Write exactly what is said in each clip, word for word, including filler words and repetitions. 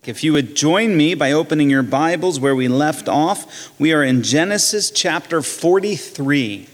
If you would join me by opening your Bibles where we left off, we are in Genesis chapter forty-three.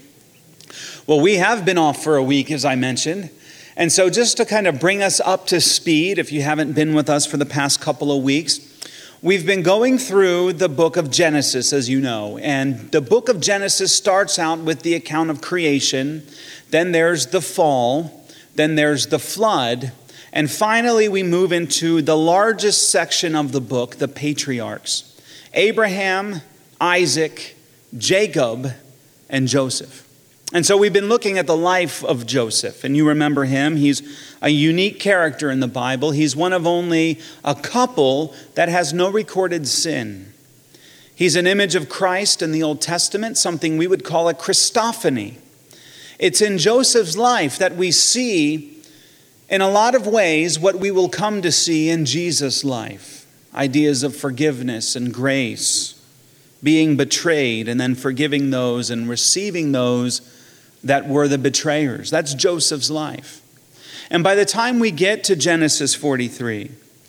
Well, we have been off for a week, as I mentioned. And so just to kind of bring us up to speed, if you haven't been with us for the past couple of weeks, we've been going through the book of Genesis, as you know. And the book of Genesis starts out with the account of creation. Then there's the fall. Then there's the flood. And finally, we move into the largest section of the book, the patriarchs: Abraham, Isaac, Jacob, and Joseph. And so we've been looking at the life of Joseph. And you remember him. He's a unique character in the Bible. He's one of only a couple that has no recorded sin. He's an image of Christ in the Old Testament, something we would call a Christophany. It's in Joseph's life that we see, in a lot of ways, what we will come to see in Jesus' life. Ideas of forgiveness and grace, being betrayed and then forgiving those and receiving those that were the betrayers. That's Joseph's life. And by the time we get to Genesis forty-three,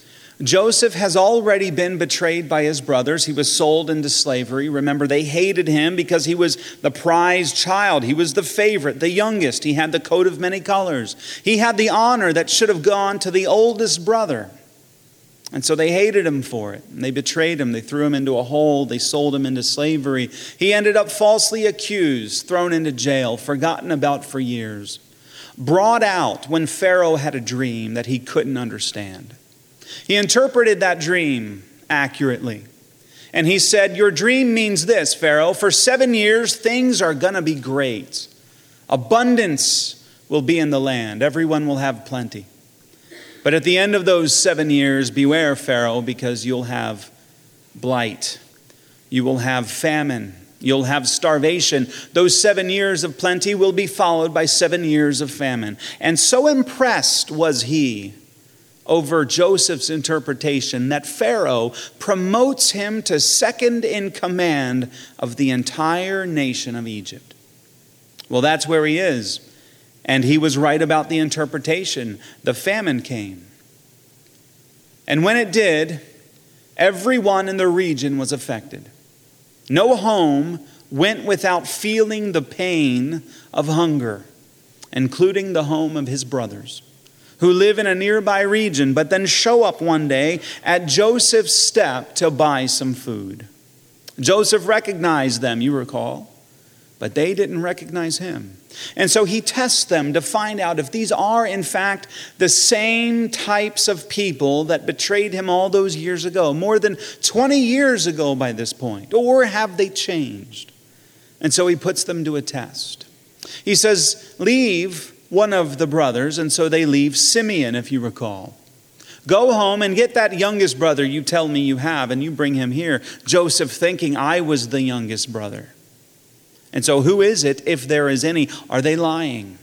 Joseph has already been betrayed by his brothers. He was sold into slavery. Remember, they hated him because he was the prized child. He was the favorite, the youngest. He had the coat of many colors. He had the honor that should have gone to the oldest brother. And so they hated him for it. And they betrayed him. They threw him into a hole. They sold him into slavery. He ended up falsely accused, thrown into jail, forgotten about for years, brought out when Pharaoh had a dream that he couldn't understand. He interpreted that dream accurately. And he said, "Your dream means this, Pharaoh. For seven years, things are going to be great. Abundance will be in the land. Everyone will have plenty. But at the end of those seven years, beware, Pharaoh, because you'll have blight. You will have famine. You'll have starvation. Those seven years of plenty will be followed by seven years of famine." And so impressed was he over Joseph's interpretation that Pharaoh promotes him to second in command of the entire nation of Egypt. Well, that's where he is. And he was right about the interpretation. The famine came. And when it did, everyone in the region was affected. No home went without feeling the pain of hunger, including the home of his brothers, who live in a nearby region, but then show up one day at Joseph's step to buy some food. Joseph recognized them, you recall, but they didn't recognize him. And so he tests them to find out if these are, in fact, the same types of people that betrayed him all those years ago, more than twenty years ago by this point, or have they changed? And so he puts them to a test. He says, leave one of the brothers, and so they leave Simeon, if you recall. Go home and get that youngest brother you tell me you have, and you bring him here. Joseph thinking, I was the youngest brother. And so who is it, if there is any? Are they lying?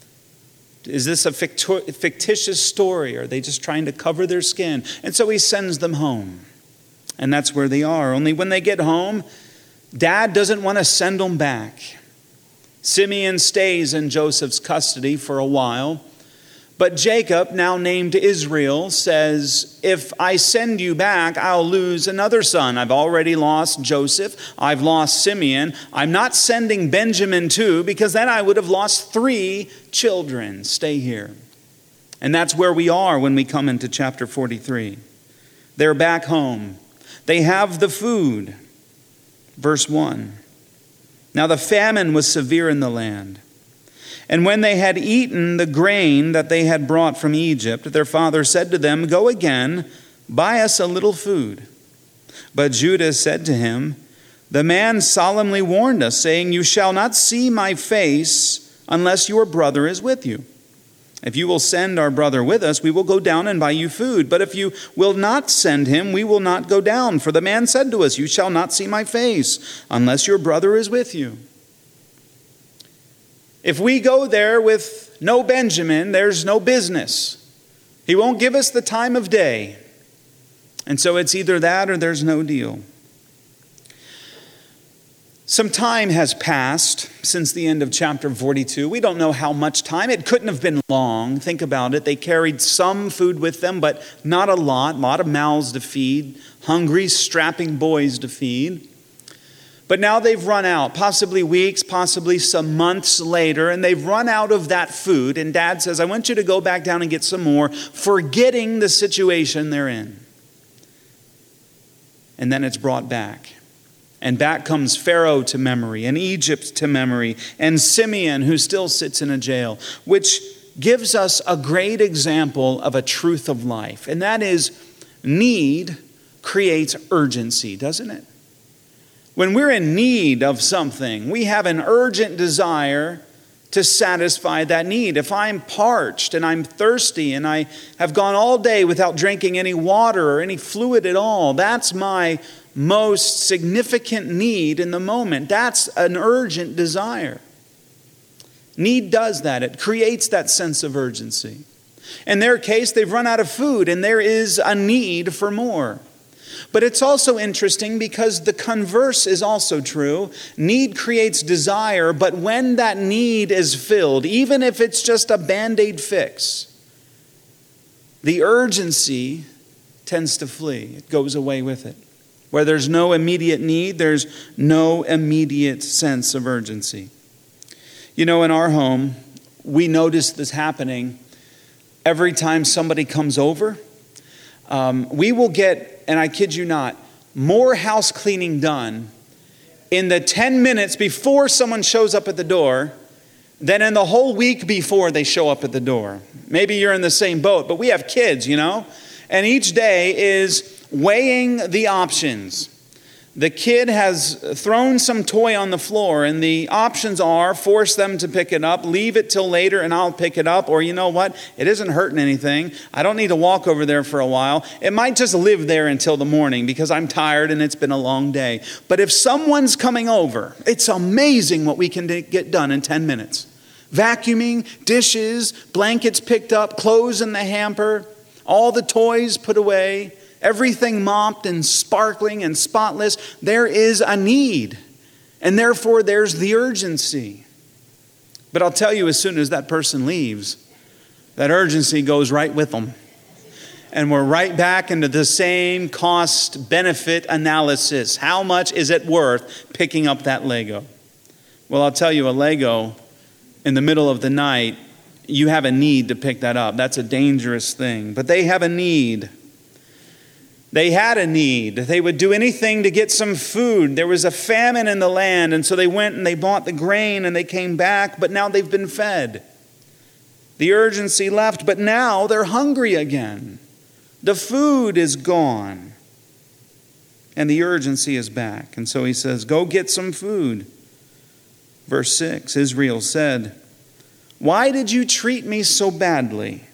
Is this a fictitious story? Are they just trying to cover their skin? And so he sends them home. And that's where they are. Only when they get home, Dad doesn't want to send them back. Simeon stays in Joseph's custody for a while. But Jacob, now named Israel, says, if I send you back, I'll lose another son. I've already lost Joseph. I've lost Simeon. I'm not sending Benjamin too, because then I would have lost three children. Stay here. And that's where we are when we come into chapter forty-three. They're back home. They have the food. Verse one. Now the famine was severe in the land. And when they had eaten the grain that they had brought from Egypt, their father said to them, go again, buy us a little food. But Judah said to him, the man solemnly warned us, saying, you shall not see my face unless your brother is with you. If you will send our brother with us, we will go down and buy you food. But if you will not send him, we will not go down. For the man said to us, you shall not see my face unless your brother is with you. If we go there with no Benjamin, there's no business. He won't give us the time of day. And so it's either that or there's no deal. Some time has passed since the end of chapter forty-two. We don't know how much time. It couldn't have been long. Think about it. They carried some food with them, but not a lot. A lot of mouths to feed, hungry, strapping boys to feed. But now they've run out, possibly weeks, possibly some months later, and they've run out of that food. And Dad says, I want you to go back down and get some more, forgetting the situation they're in. And then it's brought back. And back comes Pharaoh to memory, and Egypt to memory, and Simeon, who still sits in a jail, which gives us a great example of a truth of life. And that is, need creates urgency, doesn't it? When we're in need of something, we have an urgent desire to satisfy that need. If I'm parched and I'm thirsty and I have gone all day without drinking any water or any fluid at all, that's my most significant need in the moment. That's an urgent desire. Need does that. It creates that sense of urgency. In their case, they've run out of food and there is a need for more. But it's also interesting because the converse is also true. Need creates desire, but when that need is filled, even if it's just a Band-Aid fix, the urgency tends to flee. It goes away with it. Where there's no immediate need, there's no immediate sense of urgency. You know, in our home, we notice this happening every time somebody comes over. Um, we will get, and I kid you not, more house cleaning done in the ten minutes before someone shows up at the door than in the whole week before they show up at the door. Maybe you're in the same boat, but we have kids, you know, and each day is weighing the options. The kid has thrown some toy on the floor, and the options are force them to pick it up, leave it till later and I'll pick it up, or you know what, it isn't hurting anything. I don't need to walk over there for a while. It might just live there until the morning because I'm tired and it's been a long day. But if someone's coming over, it's amazing what we can get done in ten minutes. Vacuuming, dishes, blankets picked up, clothes in the hamper, all the toys put away, everything mopped and sparkling and spotless. There is a need, and therefore there's the urgency. But I'll tell you, as soon as that person leaves, that urgency goes right with them. And we're right back into the same cost-benefit analysis. How much is it worth picking up that Lego? Well, I'll tell you, a Lego in the middle of the night, you have a need to pick that up. That's a dangerous thing. But they have a need. They had a need. They would do anything to get some food. There was a famine in the land, and so they went and they bought the grain and they came back, but now they've been fed. The urgency left, but now they're hungry again. The food is gone, and the urgency is back. And so he says, go get some food. Verse six, Israel said, why did you treat me so badly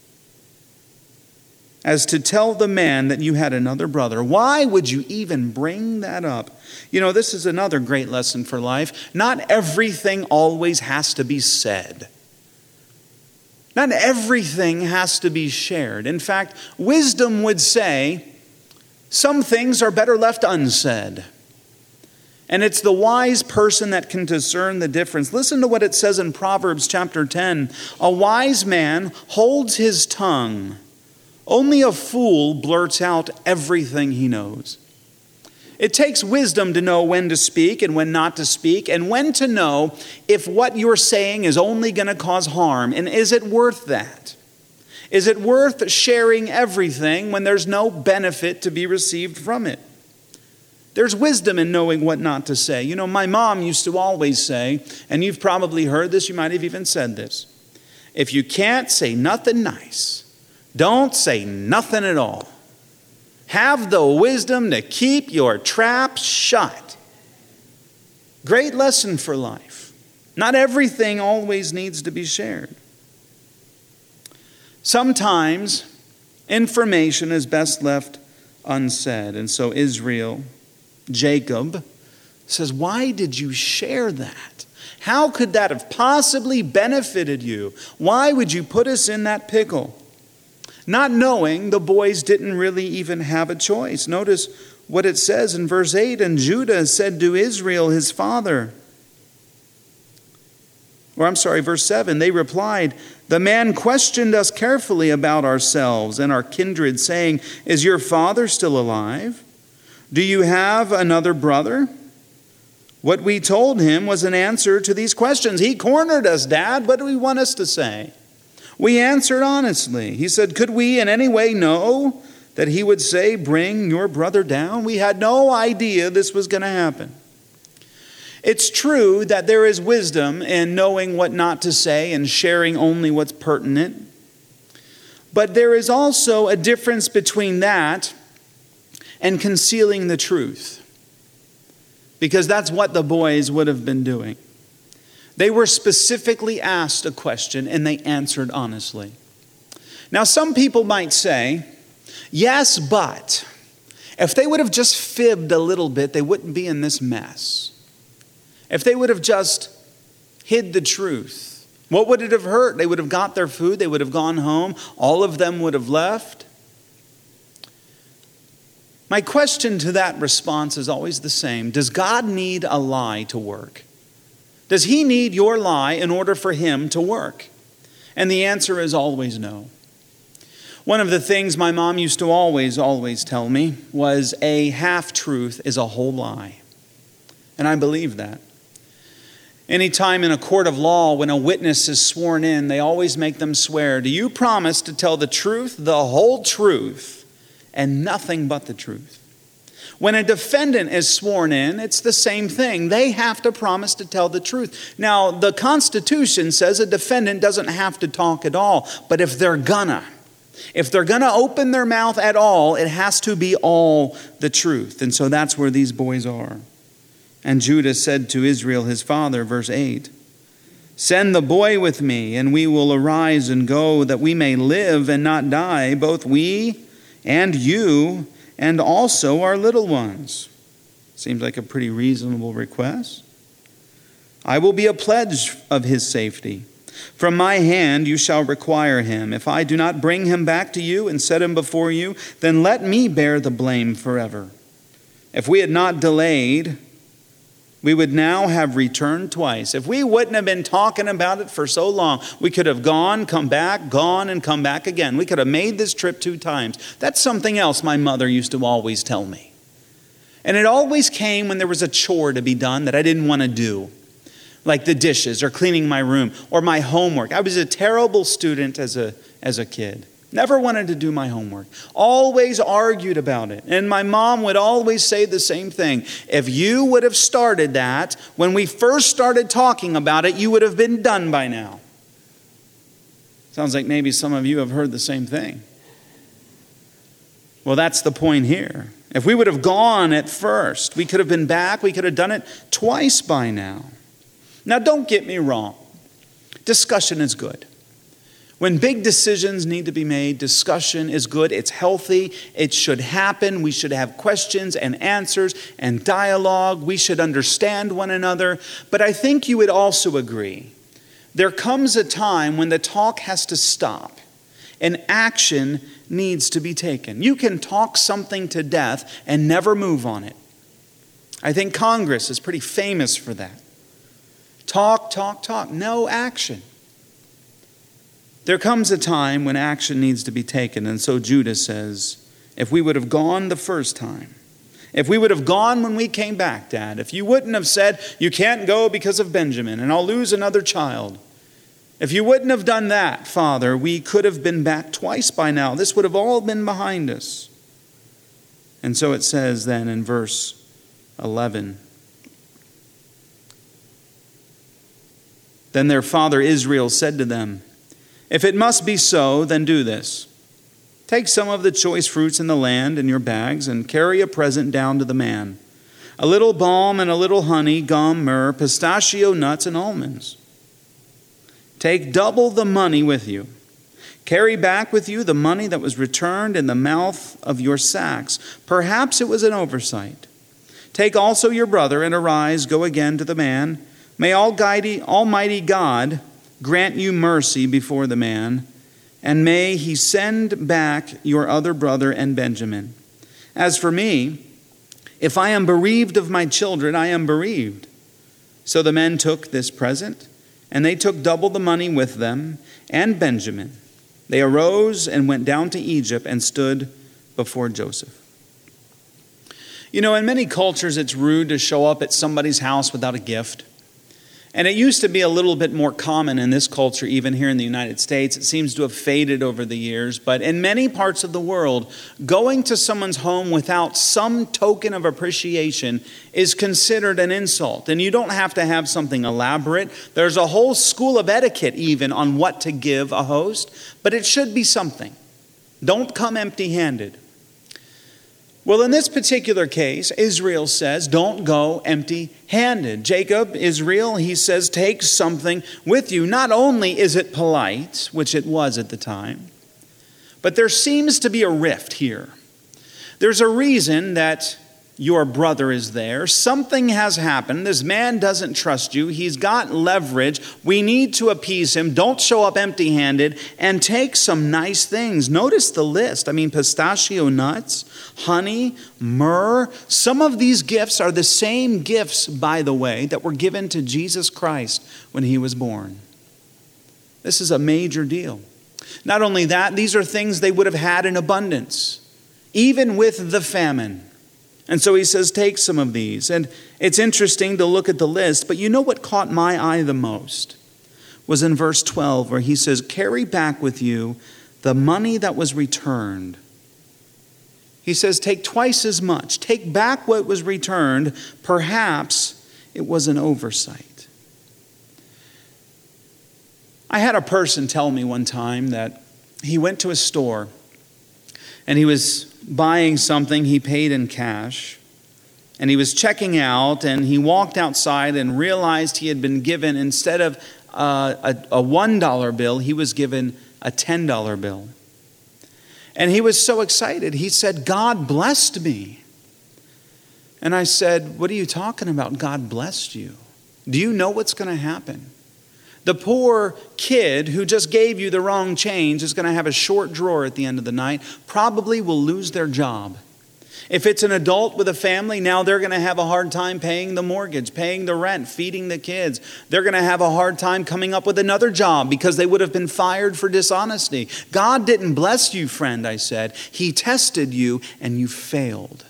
as to tell the man that you had another brother? Why would you even bring that up? You know, this is another great lesson for life. Not everything always has to be said. Not everything has to be shared. In fact, wisdom would say some things are better left unsaid. And it's the wise person that can discern the difference. Listen to what it says in Proverbs chapter ten. A wise man holds his tongue. Only a fool blurts out everything he knows. It takes wisdom to know when to speak and when not to speak, and when to know if what you're saying is only going to cause harm. And is it worth that? Is it worth sharing everything when there's no benefit to be received from it? There's wisdom in knowing what not to say. You know, my mom used to always say, and you've probably heard this, you might have even said this, if you can't say nothing nice, don't say nothing at all. Have the wisdom to keep your trap shut. Great lesson for life. Not everything always needs to be shared. Sometimes information is best left unsaid. And so Israel, Jacob, says, why did you share that? How could that have possibly benefited you? Why would you put us in that pickle? not knowing the boys didn't really even have a choice. Notice what it says in verse eight, and Judah said to Israel his father, or I'm sorry, verse seven, they replied, the man questioned us carefully about ourselves and our kindred, saying, is your father still alive? Do you have another brother? What we told him was an answer to these questions. He cornered us, Dad. What do he want us to say? We answered honestly. He said, could we in any way know that he would say, bring your brother down? We had no idea this was going to happen. It's true that there is wisdom in knowing what not to say and sharing only what's pertinent. But there is also a difference between that and concealing the truth. Because that's what the boys would have been doing. They were specifically asked a question and they answered honestly. Now, some people might say, yes, but if they would have just fibbed a little bit, they wouldn't be in this mess. If they would have just hid the truth, what would it have hurt? They would have got their food, they would have gone home, all of them would have left. My question to that response is always the same. Does God need a lie to work? Does he need your lie in order for him to work? And the answer is always no. One of the things my mom used to always, always tell me was a half-truth is a whole lie. And I believe that. Anytime in a court of law, when a witness is sworn in, they always make them swear, do you promise to tell the truth, the whole truth, and nothing but the truth? When a defendant is sworn in, it's the same thing. They have to promise to tell the truth. Now, the Constitution says a defendant doesn't have to talk at all, but if they're gonna, if they're gonna open their mouth at all, it has to be all the truth. And so that's where these boys are. And Judah said to Israel his father, verse eight, send the boy with me, and we will arise and go, that we may live and not die, both we and you, and also our little ones. Seems like a pretty reasonable request. I will be a pledge of his safety. From my hand you shall require him. If I do not bring him back to you and set him before you, then let me bear the blame forever. If we had not delayed, we would now have returned twice. If we wouldn't have been talking about it for so long, we could have gone, come back, gone, and come back again. We could have made this trip two times. That's something else my mother used to always tell me. And it always came when there was a chore to be done that I didn't want to do, like the dishes or cleaning my room or my homework. I was a terrible student as a, as a kid. Never wanted to do my homework. Always argued about it. And my mom would always say the same thing. If you would have started that when we first started talking about it, you would have been done by now. Sounds like maybe some of you have heard the same thing. Well, that's the point here. If we would have gone at first, we could have been back. We could have done it twice by now. Now, don't get me wrong. Discussion is good. When big decisions need to be made, discussion is good. It's healthy. It should happen. We should have questions and answers and dialogue. We should understand one another. But I think you would also agree, there comes a time when the talk has to stop and action needs to be taken. You can talk something to death and never move on it. I think Congress is pretty famous for that. Talk, talk, talk, no action. There comes a time when action needs to be taken, and so Judah says, if we would have gone the first time, if we would have gone when we came back, Dad, if you wouldn't have said, you can't go because of Benjamin, and I'll lose another child, if you wouldn't have done that, Father, we could have been back twice by now. This would have all been behind us. And so it says then in verse eleven, then their father Israel said to them, if it must be so, then do this. Take some of the choice fruits in the land in your bags and carry a present down to the man. A little balm and a little honey, gum, myrrh, pistachio nuts, and almonds. Take double the money with you. Carry back with you the money that was returned in the mouth of your sacks. Perhaps it was an oversight. Take also your brother and arise, go again to the man. May Almighty God grant you mercy before the man, and may he send back your other brother and Benjamin. As for me, if I am bereaved of my children, I am bereaved." So the men took this present, and they took double the money with them and Benjamin. They arose and went down to Egypt and stood before Joseph. You know, in many cultures, it's rude to show up at somebody's house without a gift. And it used to be a little bit more common in this culture, even here in the United States. It seems to have faded over the years. But in many parts of the world, going to someone's home without some token of appreciation is considered an insult. And you don't have to have something elaborate. There's a whole school of etiquette even on what to give a host. But it should be something. Don't come empty-handed. Well, in this particular case, Israel says, don't go empty-handed. Jacob, Israel, he says, take something with you. Not only is it polite, which it was at the time, but there seems to be a rift here. There's a reason that your brother is there. Something has happened. This man doesn't trust you. He's got leverage. We need to appease him. Don't show up empty-handed, and take some nice things. Notice the list. I mean, pistachio nuts, honey, myrrh. Some of these gifts are the same gifts, by the way, that were given to Jesus Christ when he was born. This is a major deal. Not only that, these are things they would have had in abundance, even with the famine. And so he says, take some of these. And it's interesting to look at the list, but you know what caught my eye the most was in verse twelve, where he says, carry back with you the money that was returned. He says, take twice as much. Take back what was returned. Perhaps it was an oversight. I had a person tell me one time that he went to a store and he was buying something. He paid in cash, and he was checking out, and he walked outside and realized he had been given, instead of uh, a, a one dollar bill, he was given a ten dollar bill. And he was so excited. He said, God blessed me. And I said, what are you talking about? God blessed you. Do you know what's going to happen? The poor kid who just gave you the wrong change is going to have a short drawer at the end of the night, probably will lose their job. If it's an adult with a family, now they're going to have a hard time paying the mortgage, paying the rent, feeding the kids. They're going to have a hard time coming up with another job because they would have been fired for dishonesty. God didn't bless you, friend, I said. He tested you and you failed.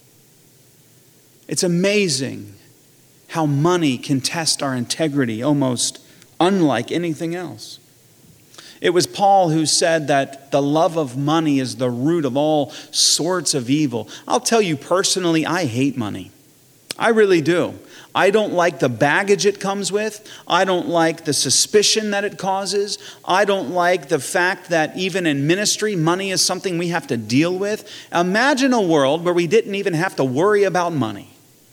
It's amazing how money can test our integrity almost unlike anything else. It was Paul who said that the love of money is the root of all sorts of evil. I'll tell you personally, I hate money. I really do. I don't like the baggage it comes with. I don't like the suspicion that it causes. I don't like the fact that even in ministry, money is something we have to deal with. Imagine a world where we didn't even have to worry about money,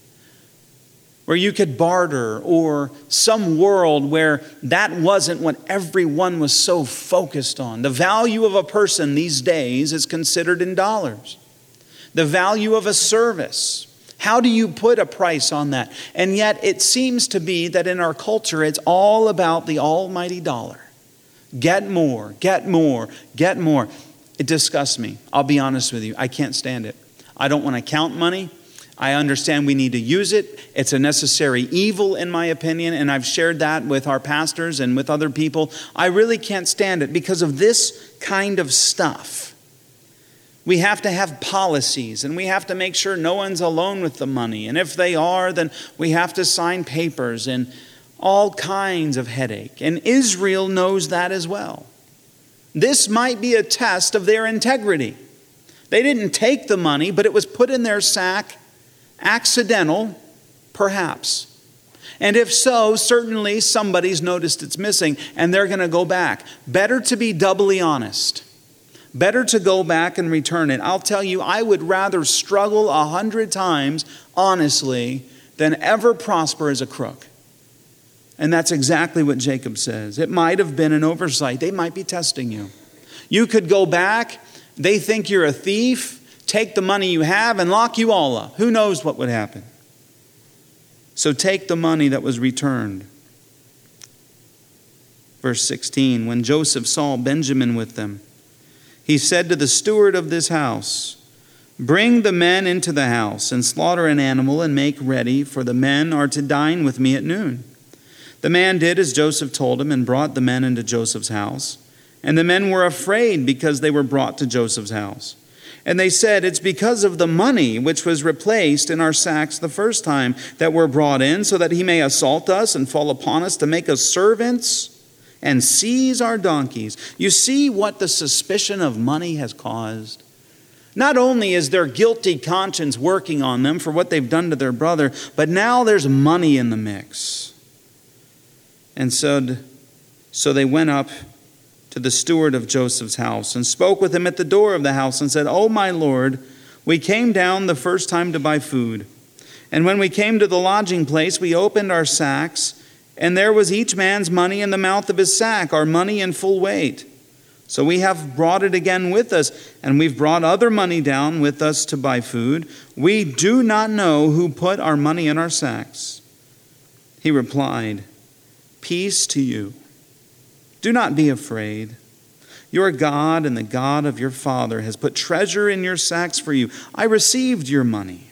where you could barter, or some world where that wasn't what everyone was so focused on. The value of a person these days is considered in dollars. The value of a service. How do you put a price on that? And yet it seems to be that in our culture, it's all about the almighty dollar. Get more, get more, get more. It disgusts me. I'll be honest with you. I can't stand it. I don't want to count money. I understand we need to use it. It's a necessary evil, in my opinion, and I've shared that with our pastors and with other people. I really can't stand it because of this kind of stuff. We have to have policies, and we have to make sure no one's alone with the money. And if they are, then we have to sign papers and all kinds of headache. And Israel knows that as well. This might be a test of their integrity. They didn't take the money, but it was put in their sack. Accidental, perhaps. And if so, certainly somebody's noticed it's missing and they're going to go back. Better to be doubly honest. Better to go back and return it. I'll tell you, I would rather struggle a hundred times honestly than ever prosper as a crook. And that's exactly what Jacob says. It might have been an oversight. They might be testing you. You could go back. They think you're a thief. Take the money you have and lock you all up. Who knows what would happen? So take the money that was returned. Verse sixteen, when Joseph saw Benjamin with them, he said to the steward of this house, bring the men into the house and slaughter an animal and make ready, for the men are to dine with me at noon. The man did as Joseph told him and brought the men into Joseph's house. And the men were afraid because they were brought to Joseph's house. And they said, it's because of the money which was replaced in our sacks the first time that we're brought in, so that he may assault us and fall upon us to make us servants and seize our donkeys. You see what the suspicion of money has caused? Not only is their guilty conscience working on them for what they've done to their brother, but now there's money in the mix. And so, so they went up to the steward of Joseph's house and spoke with him at the door of the house and said, oh, my Lord, we came down the first time to buy food. And when we came to the lodging place, we opened our sacks, and there was each man's money in the mouth of his sack, our money in full weight. So we have brought it again with us, and we've brought other money down with us to buy food. We do not know who put our money in our sacks. He replied, peace to you. Do not be afraid. Your God and the God of your father has put treasure in your sacks for you. I received your money.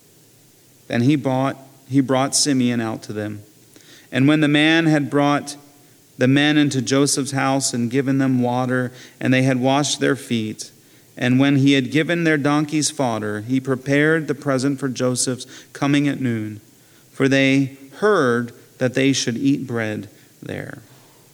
Then he brought, he brought Simeon out to them. And when the man had brought the men into Joseph's house and given them water, and they had washed their feet, and when he had given their donkeys fodder, he prepared the present for Joseph's coming at noon, for they heard that they should eat bread there.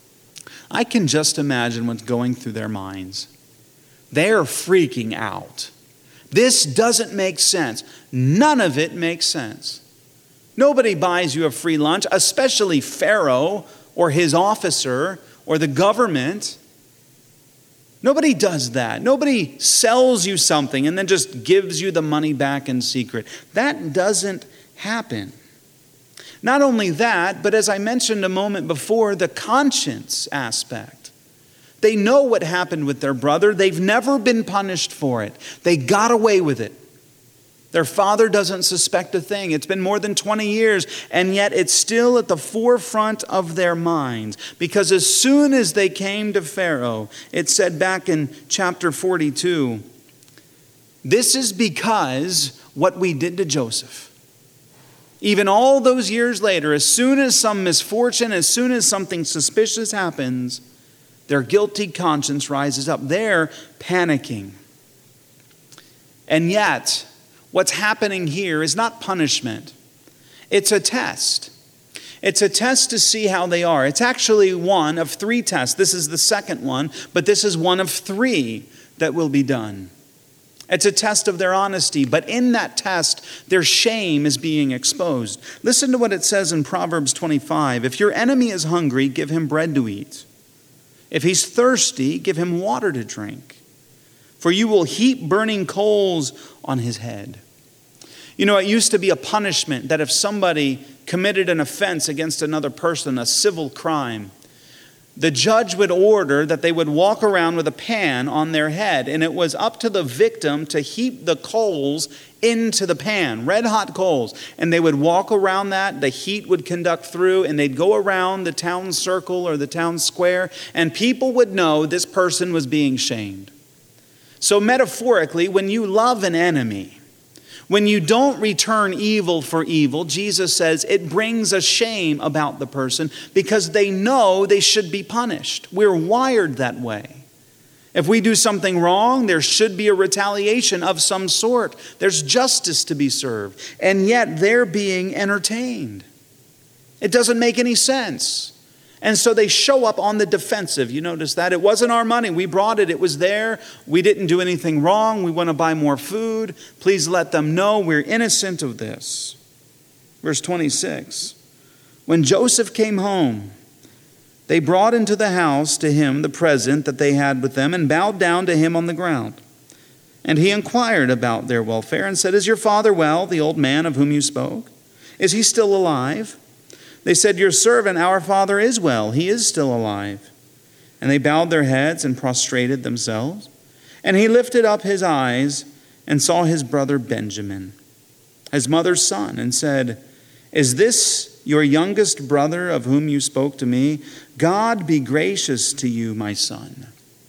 I can just imagine what's going through their minds. They're freaking out. This doesn't make sense. None of it makes sense. Nobody buys you a free lunch, especially Pharaoh or his officer or the government. Nobody does that. Nobody sells you something and then just gives you the money back in secret. That doesn't happen. Not only that, but as I mentioned a moment before, the conscience aspect. They know what happened with their brother. They've never been punished for it. They got away with it. Their father doesn't suspect a thing. It's been more than twenty years, and yet it's still at the forefront of their minds. Because as soon as they came to Pharaoh, it said back in chapter forty-two, this is because what we did to Joseph. Even all those years later, as soon as some misfortune, as soon as something suspicious happens, their guilty conscience rises up. They're panicking. And yet, what's happening here is not punishment. It's a test. It's a test to see how they are. It's actually one of three tests. This is the second one, but this is one of three that will be done. It's a test of their honesty, but in that test, their shame is being exposed. Listen to what it says in Proverbs twenty-five. If your enemy is hungry, give him bread to eat. If he's thirsty, give him water to drink. For you will heap burning coals on his head. You know, it used to be a punishment that if somebody committed an offense against another person, a civil crime, the judge would order that they would walk around with a pan on their head, and it was up to the victim to heap the coals into the pan, red hot coals. And they would walk around that, the heat would conduct through, and they'd go around the town circle or the town square, and people would know this person was being shamed. So metaphorically, when you love an enemy, when you don't return evil for evil, Jesus says it brings a shame about the person because they know they should be punished. We're wired that way. If we do something wrong, there should be a retaliation of some sort. There's justice to be served. And yet they're being entertained. It doesn't make any sense. And so they show up on the defensive. You notice that? It wasn't our money. We brought it. It was there. We didn't do anything wrong. We want to buy more food. Please let them know we're innocent of this. Verse twenty-six. When Joseph came home, they brought into the house to him the present that they had with them and bowed down to him on the ground. And he inquired about their welfare and said, is your father well, the old man of whom you spoke? Is he still alive? They said, your servant, our father, is well. He is still alive. And they bowed their heads and prostrated themselves. And he lifted up his eyes and saw his brother Benjamin, his mother's son, and said, is this your youngest brother of whom you spoke to me? God be gracious to you, my son."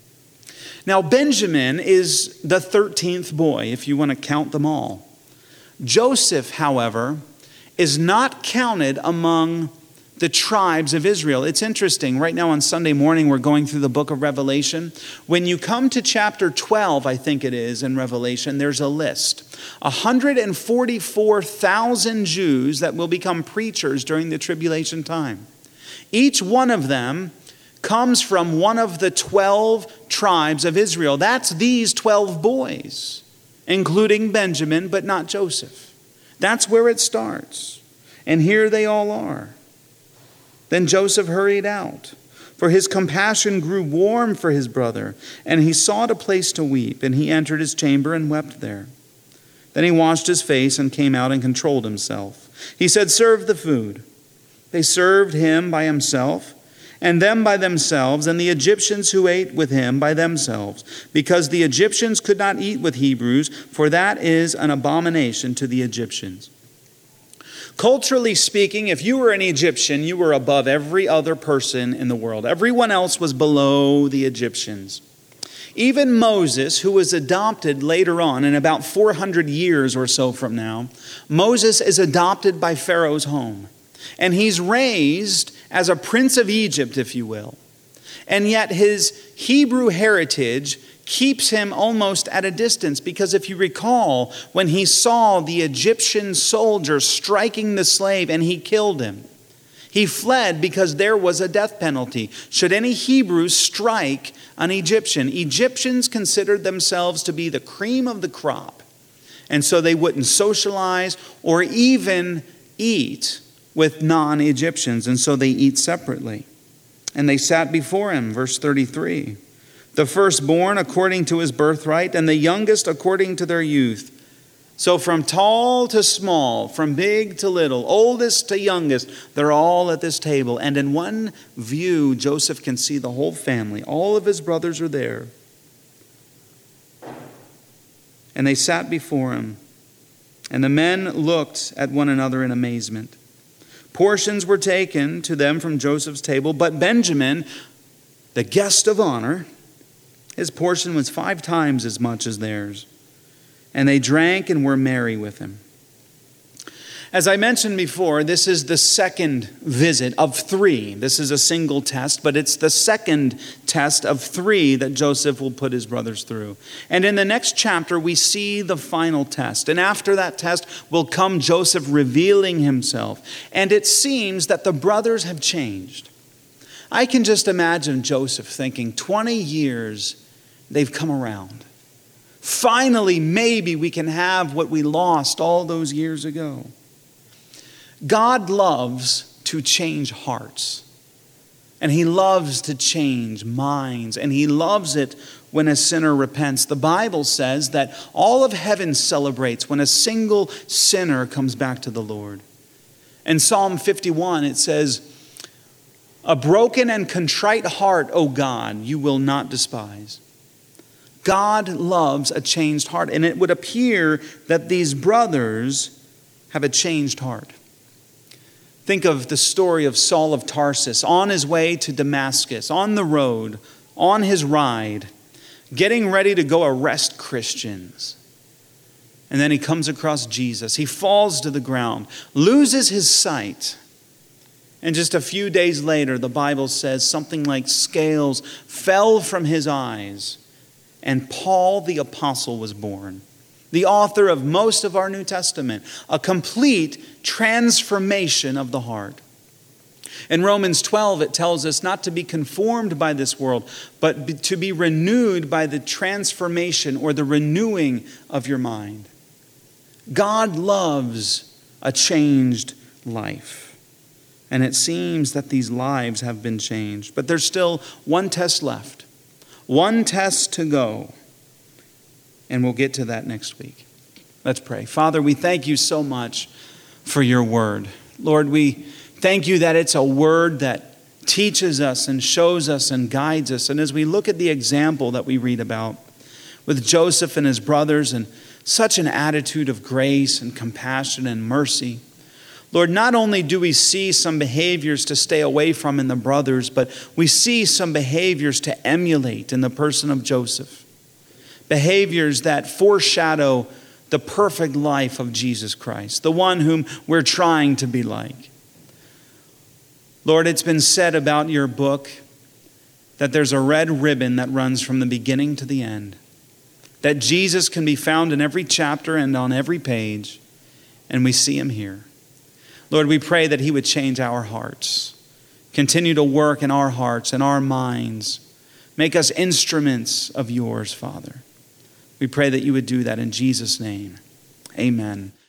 Now, Benjamin is the thirteenth boy, if you want to count them all. Joseph, however, is not counted among the tribes of Israel. It's interesting. Right now on Sunday morning, we're going through the book of Revelation. When you come to chapter twelve, I think it is, in Revelation, there's a list. one hundred forty-four thousand Jews that will become preachers during the tribulation time. Each one of them comes from one of the twelve tribes of Israel. That's these twelve boys, including Benjamin, but not Joseph. That's where it starts. And here they all are. Then Joseph hurried out, for his compassion grew warm for his brother, and he sought a place to weep, and he entered his chamber and wept there. Then he washed his face and came out and controlled himself. He said, "Serve the food." They served him by himself, and them by themselves, and the Egyptians who ate with him by themselves, because the Egyptians could not eat with Hebrews, for that is an abomination to the Egyptians. Culturally speaking, if you were an Egyptian, you were above every other person in the world. Everyone else was below the Egyptians. Even Moses, who was adopted later on, in about four hundred years or so from now, Moses is adopted by Pharaoh's home. And he's raised as a prince of Egypt, if you will. And yet his Hebrew heritage keeps him almost at a distance, because if you recall, when he saw the Egyptian soldier striking the slave and he killed him, he fled because there was a death penalty should any Hebrew strike an Egyptian. Egyptians considered themselves to be the cream of the crop, and so they wouldn't socialize or even eat with non-Egyptians, and so they eat separately. And they sat before him, verse thirty-three. The firstborn according to his birthright, and the youngest according to their youth. So from tall to small, from big to little, oldest to youngest, they're all at this table. And in one view, Joseph can see the whole family. All of his brothers are there. And they sat before him. And the men looked at one another in amazement. Portions were taken to them from Joseph's table, but Benjamin, the guest of honor, his portion was five times as much as theirs. And they drank and were merry with him. As I mentioned before, this is the second visit of three. This is a single test, but it's the second test of three that Joseph will put his brothers through. And in the next chapter, we see the final test. And after that test will come Joseph revealing himself. And it seems that the brothers have changed. I can just imagine Joseph thinking, twenty years, they've come around. Finally, maybe we can have what we lost all those years ago. God loves to change hearts. And he loves to change minds. And he loves it when a sinner repents. The Bible says that all of heaven celebrates when a single sinner comes back to the Lord. In Psalm fifty-one, it says, "A broken and contrite heart, O God, you will not despise." God loves a changed heart. And it would appear that these brothers have a changed heart. Think of the story of Saul of Tarsus on his way to Damascus, on the road, on his ride, getting ready to go arrest Christians. And then he comes across Jesus. He falls to the ground, loses his sight. And just a few days later, the Bible says something like scales fell from his eyes. And Paul the Apostle was born, the author of most of our New Testament, a complete transformation of the heart. In Romans twelve, it tells us not to be conformed by this world, but to be renewed by the transformation or the renewing of your mind. God loves a changed life. And it seems that these lives have been changed. But there's still one test left. One test to go, and we'll get to that next week. Let's pray. Father, we thank you so much for your word. Lord, we thank you that it's a word that teaches us and shows us and guides us. And as we look at the example that we read about with Joseph and his brothers and such an attitude of grace and compassion and mercy, Lord, not only do we see some behaviors to stay away from in the brothers, but we see some behaviors to emulate in the person of Joseph. Behaviors that foreshadow the perfect life of Jesus Christ, the one whom we're trying to be like. Lord, it's been said about your book that there's a red ribbon that runs from the beginning to the end, that Jesus can be found in every chapter and on every page, and we see him here. Lord, we pray that he would change our hearts, continue to work in our hearts and our minds, make us instruments of yours, Father. We pray that you would do that in Jesus' name. Amen.